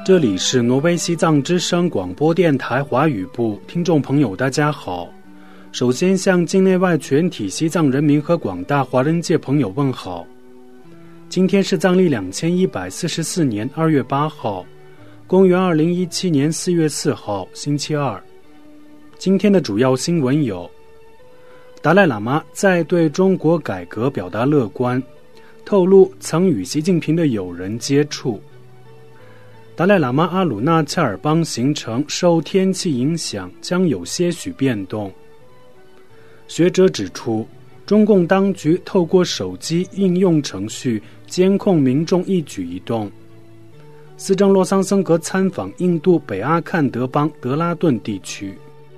这里是挪威西藏之声广播电台华语部，听众朋友大家好。首先向境内外全体西藏人民和广大华人界朋友问好。今天是藏历2144年2月8号，公元2017年4月4号，星期二。今天的主要新闻有：达赖喇嘛在对中国改革表达乐观，透露曾与习近平的友人接触；达赖喇嘛阿鲁纳恰尔邦行程受天气影响将有些许变动。学者指出，中共当局透过手机应用程序监控民众一举一动。司政洛桑森格参访印度北阿坎德邦德拉顿地区。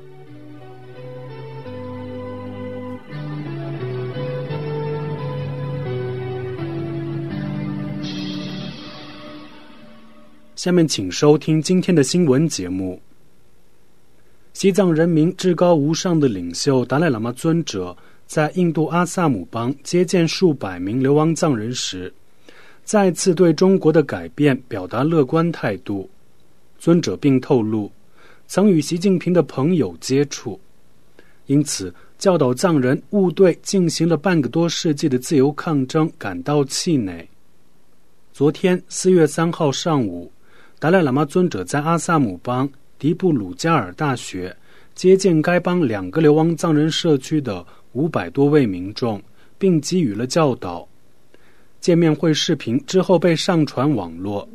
下面请收听今天的新闻节目。西藏人民至高无上的领袖达赖喇嘛尊者在印度阿萨姆邦接见数百名流亡藏人时，再次对中国的改变表达乐观态度。尊者并透露，曾与习近平的朋友接触，因此教导藏人勿对进行了半个多世纪的自由抗争感到气馁。昨天4月3号上午，达赖喇嘛尊者在阿萨姆邦迪布鲁加尔大学接见该邦2个流亡藏人社区的500多位民众，并给予了教导。见面会视频之后被上传网络。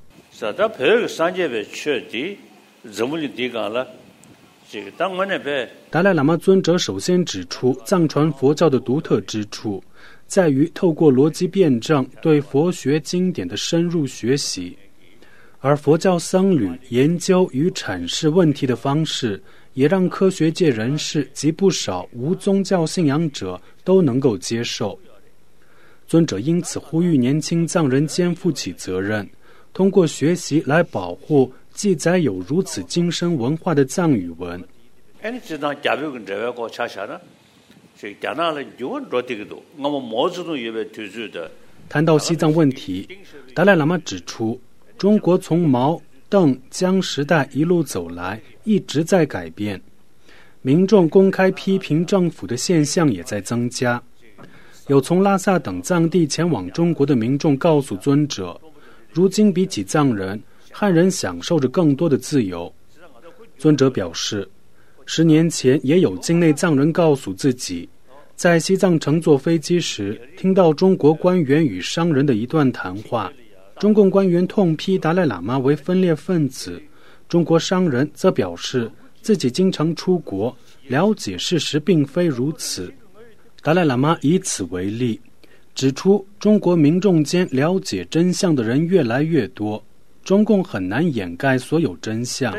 达赖喇嘛尊者首先指出，藏传佛教的独特之处在于透过逻辑辩证对佛学经典的深入学习，而佛教僧侣研究与阐释问题的方式也让科学界人士及不少无宗教信仰者都能够接受。尊者因此呼吁年轻藏人肩负起责任，通过学习来保护记载有如此精深文化的藏语文。谈到西藏问题，达赖喇嘛指出，中国从毛、邓、江时代一路走来，一直在改变，民众公开批评政府的现象也在增加。有从拉萨等藏地前往中国的民众告诉尊者，如今比起藏人，汉人享受着更多的自由。尊者表示，10年前也有境内藏人告诉自己，在西藏乘坐飞机时听到中国官员与商人的一段谈话，中共官员痛批达赖喇嘛为分裂分子，中国商人则表示自己经常出国，了解事实并非如此。达赖喇嘛以此为例，指出中国民众间了解真相的人越来越多，中共很难掩盖所有真相。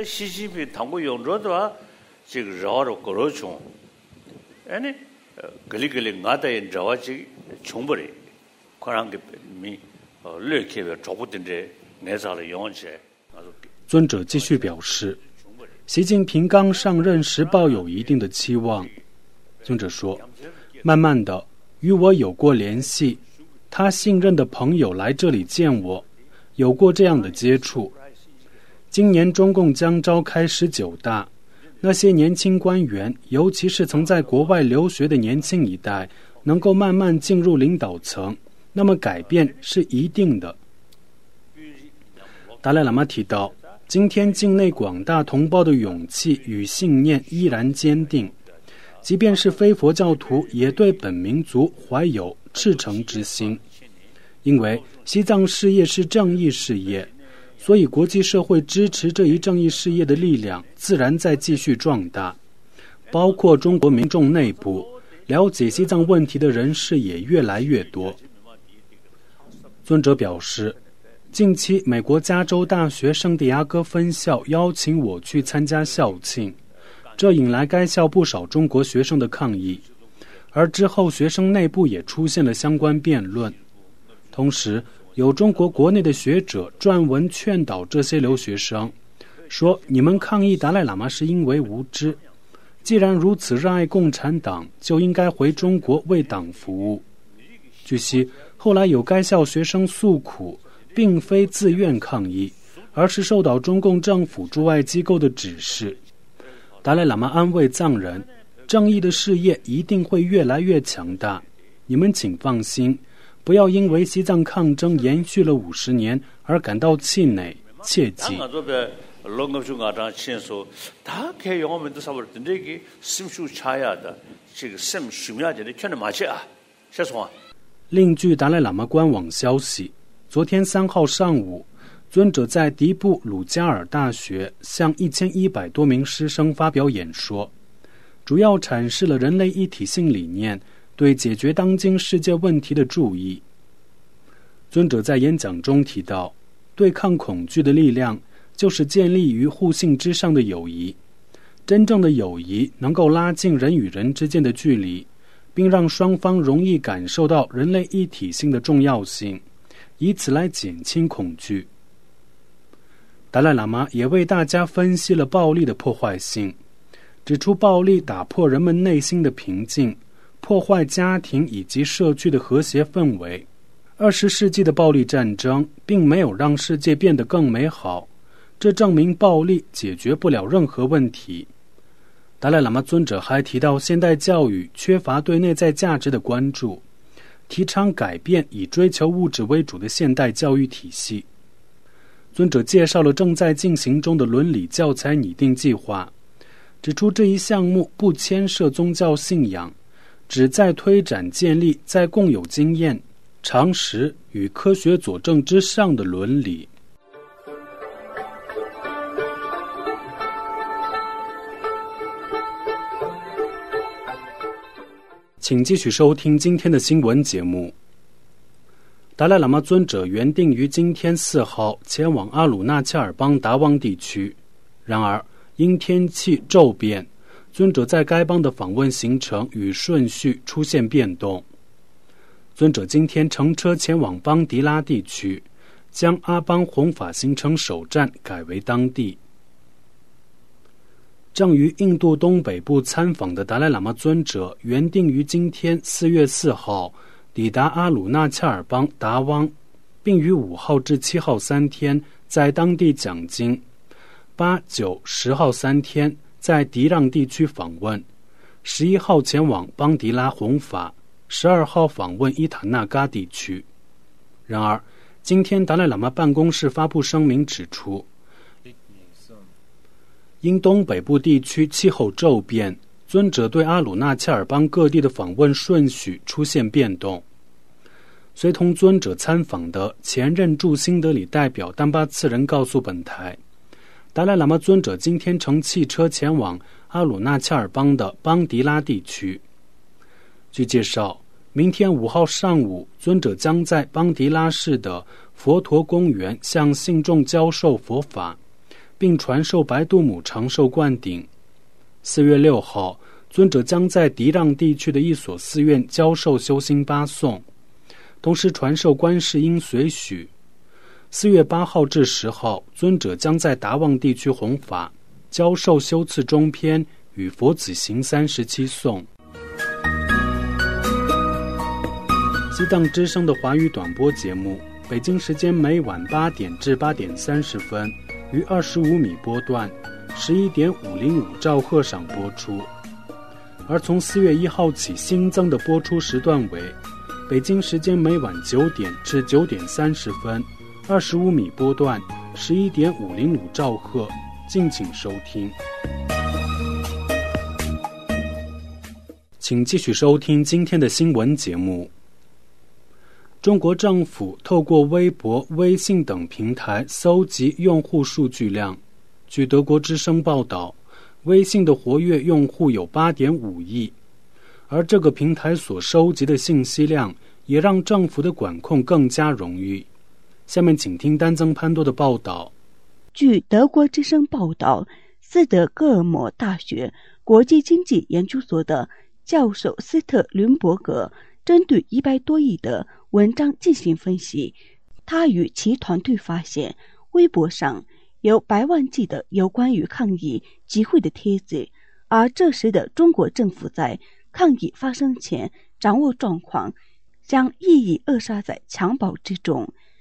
尊者继续表示，习近平刚上任时抱有一定的期望。尊者说，慢慢的与我有过联系，他信任的朋友来这里见我，有过这样的接触。今年中共将召开19大，那些年轻官员，尤其是曾在国外留学的年轻一代，能够慢慢进入领导层，那么改变是一定的。达赖喇嘛提到，今天境内广大同胞的勇气与信念依然坚定，即便是非佛教徒也对本民族怀有赤诚之心。因为西藏事业是正义事业，所以国际社会支持这一正义事业的力量自然在继续壮大，包括中国民众内部了解西藏问题的人士也越来越多。尊者表示，近期美国加州大学圣地亚哥分校邀请我去参加校庆，这引来该校不少中国学生的抗议，而之后学生内部也出现了相关辩论。同时有中国国内的学者撰文劝导这些留学生，说你们抗议达赖喇嘛是因为无知，既然如此热爱共产党，就应该回中国为党服务。据悉，后来有该校学生诉苦，并非自愿抗议， 而是受到中共政府驻外机构的指示。达赖喇嘛安慰藏人，正义的事业一定会越来越强大，你们请放心，不要因为西藏抗争延续了50年而感到气馁，切记。另据达赖喇嘛官网消息，昨天3号上午，尊者在迪布鲁加尔大学向1100多名师生发表演说，主要阐释了人类一体性理念对解决当今世界问题的注意。尊者在演讲中提到，对抗恐惧的力量就是建立于互信之上的友谊。真正的友谊能够拉近人与人之间的距离，并让双方容易感受到人类一体性的重要性，以此来减轻恐惧。达赖喇嘛也为大家分析了暴力的破坏性，指出暴力打破人们内心的平静，破坏家庭以及社区的和谐氛围。20世纪的暴力战争并没有让世界变得更美好，这证明暴力解决不了任何问题。达赖喇嘛尊者还提到，现代教育缺乏对内在价值的关注，提倡改变以追求物质为主的现代教育体系。尊者介绍了正在进行中的伦理教材拟定计划，指出这一项目不牵涉宗教信仰，旨在推展建立在共有经验、常识与科学佐证之上的伦理。请继续收听今天的新闻节目。达赖喇嘛尊者原定于今天4号前往阿鲁纳恰尔邦达旺地区，然而因天气骤变，尊者在该邦的访问行程与顺序出现变动。尊者今天乘车前往邦迪拉地区，将阿邦弘法行程首站改为当地。正于印度东北部参访的达赖喇嘛尊者原定于今天4月4号抵达阿鲁纳恰尔邦达汪，并于5号至7号3天在当地讲经，8、9、10号3天在迪让地区访问，11号前往邦迪拉弘法，12号访问伊塔纳嘎地区。然而，今天达赖喇嘛办公室发布声明指出，因东北部地区气候骤变，尊者对阿鲁纳恰尔邦各地的访问顺序出现变动。随同尊者参访的前任驻新德里代表丹巴次仁告诉本台，达赖喇嘛尊者今天乘汽车前往阿鲁纳恰尔邦的邦迪拉地区。据介绍，明天5号上午，尊者将在邦迪拉市的佛陀公园向信众教授佛法，并传授白度母长寿灌顶。4月6号，尊者将在迪让地区的一所寺院教授修心八颂，同时传授观世音随许。4月8号至10号，尊者将在达旺地区弘法，教授修次中篇与佛子行37颂。西藏之声的华语短播节目，北京时间每晚8点至8点30分于25米波段11.505兆赫上播出，而从4月1号起新增的播出时段为北京时间每晚9点至9点30分25米波段11.505兆赫，敬请收听。请继续收听今天的新闻节目。中国政府透过微博、微信等平台搜集用户数据量。据德国之声报道，微信的活跃用户有 8.5 亿，而这个平台所收集的信息量也让政府的管控更加容易。下面请听丹增潘多的报道。 据德国之声报道，斯德哥尔摩大学国际经济研究所的教授斯特伦伯格针对100多亿的文章进行分析，他与其团队发现，微博上有100万计的有关于抗议集会的帖子，而这时的中国政府在抗议发生前掌握状况，将意义扼杀在襁褓之中。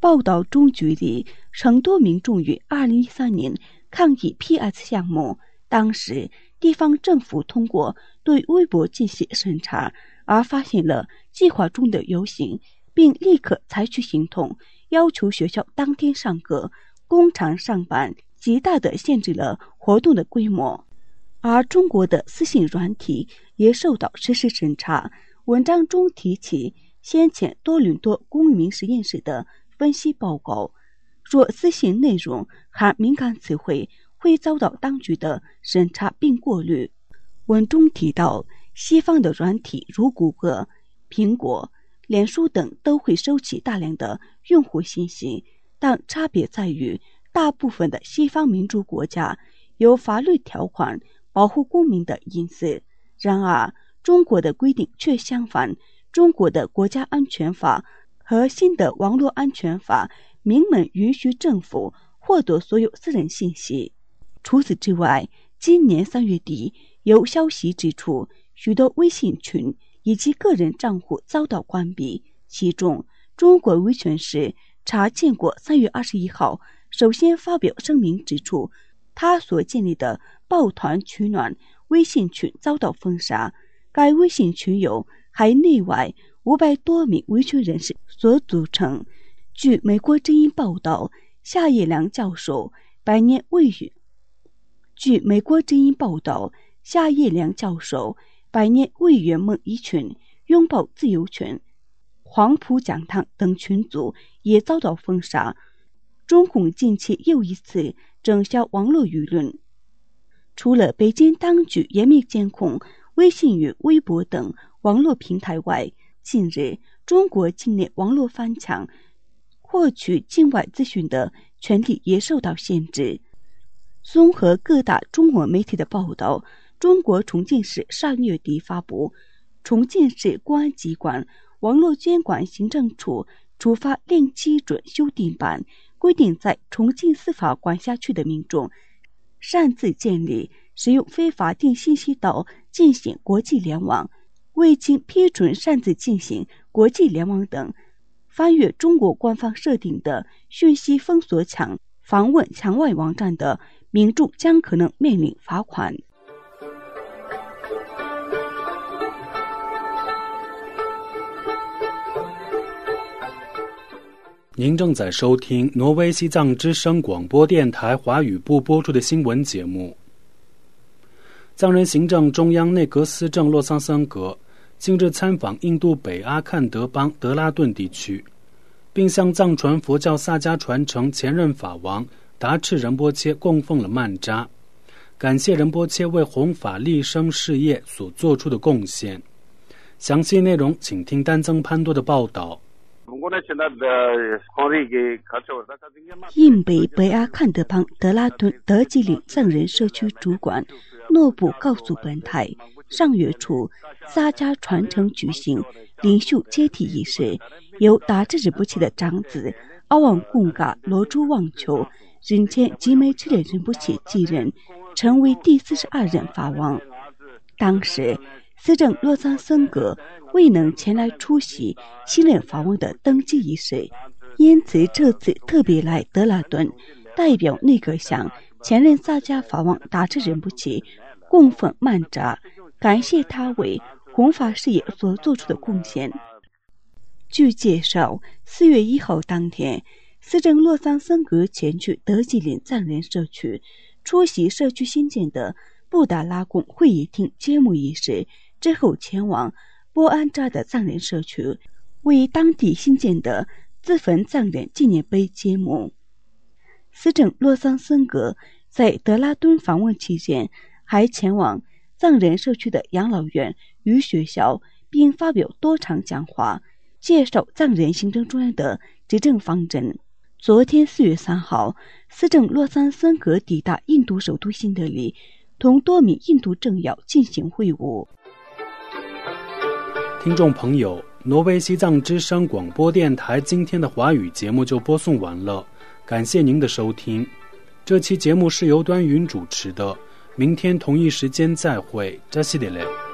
报道中举例，成都民众于2013年抗议 PS 项目，当时地方政府通过对微博进行审查，而发现了计划中的游行，并立刻采取行动，要求学校当天上课，工厂上班，极大地限制了活动的规模。而中国的私信软体也受到实时审查。文章中提起先前多伦多公民实验室的分析报告，若私信内容含敏感词汇，会遭到当局的审查并过滤。文中提到，西方的软体如谷歌、苹果、脸书等都会收集大量的用户信息，但差别在于，大部分的西方民主国家有法律条款保护公民的隐私。然而，中国的规定却相反，中国的国家安全法和新的网络安全法明文允许政府获得所有私人信息。除此之外，今年3月底，有消息指出，许多微信群以及个人账户遭到关闭，其中中国维权时查建国3月21号首先发表声明指出，他所建立的抱团取暖微信群遭到封杀。该微信群由海内外500多名维权人士所组成。据美国之音报道，夏叶良教授百年未语。据美国之音报道，夏叶良教授百年未圆梦一群、拥抱自由权、黄埔讲堂等群组也遭到封杀。中共近期又一次整销网络舆论。除了北京当局严密监控微信与微博等网络平台外，近日中国境内网络翻墙、获取境外资讯的权利也受到限制。综合各大中文媒体的报道，中国重庆市上月底发布重庆市公安机关网络监管行政处处罚令基准修订版，规定在重庆司法管辖区的民众擅自建立、使用非法定信息道进行国际联网，未经批准擅自进行国际联网等，翻阅中国官方设定的讯息封锁墙、访问墙外网站的民众将可能面临罚款。 您正在收听挪威西藏之声广播电台华语部播出的新闻节目。藏人行政中央内阁司政洛桑森格近日参访印度北阿坎德邦德拉顿地区，并向藏传佛教萨迦传承前任法王达赤仁波切供奉了曼扎，感谢仁波切为弘法利生事业所做出的贡献。详细内容请听丹增潘多的报道。 印北阿坎德邦德拉顿德吉岭藏人社区主管诺布告诉本台，上月初萨迦传承举行领袖接替仪式，由达赤仁波切的长子阿旺贡嘎罗珠旺丘人间吉梅赤烈仁波切继任，成为第42任法王。当时司政洛桑森格未能前来出席新任法王的登基仪式，因此这次特别来德拉顿，代表内阁向前任萨迦法王达赤仁波切供奉曼扎，感谢他为弘法事业所做出的贡献。据介绍，4月1号当天，司政洛桑森格前去德吉岭藏人社区出席社区新建的布达拉宫会议厅揭幕仪式，之后前往波安扎的藏人社区为当地新建的自焚藏人纪念碑揭幕。司政洛桑森格在德拉敦访问期间，还前往藏人社区的养老院与学校，并发表多场讲话，介绍藏人行政中央的执政方针。昨天4月3号，司政洛桑森格抵达印度首都新德里，同多名印度政要进行会晤。 听众朋友，挪威西藏之声广播电台今天的华语节目就播送完了，感谢您的收听。这期节目是由端云主持的，明天同一时间再会，扎西德勒。